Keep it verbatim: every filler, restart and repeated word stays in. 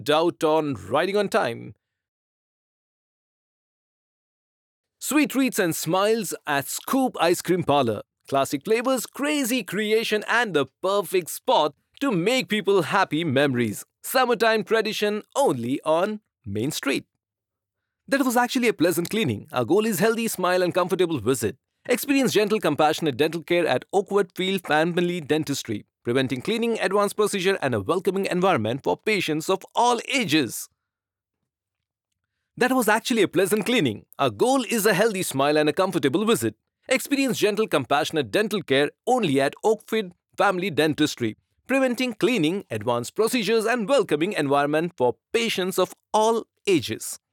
Doubt on riding on time. Sweet treats and smiles at Scoop Ice Cream Parlor. Classic flavors, crazy creation, and the perfect spot to make people happy memories. Summertime tradition only on Main Street. That was actually a pleasant cleaning. Our goal is healthy smile and comfortable visit. Experience gentle, compassionate dental care at Oakwood Field Family Dentistry, preventing cleaning, advanced procedure, and a welcoming environment for patients of all ages. That was actually a pleasant cleaning. Our goal is a healthy smile and a comfortable visit. Experience gentle, compassionate dental care only at Oakfield Family Dentistry, preventing cleaning, advanced procedures, and welcoming environment for patients of all ages.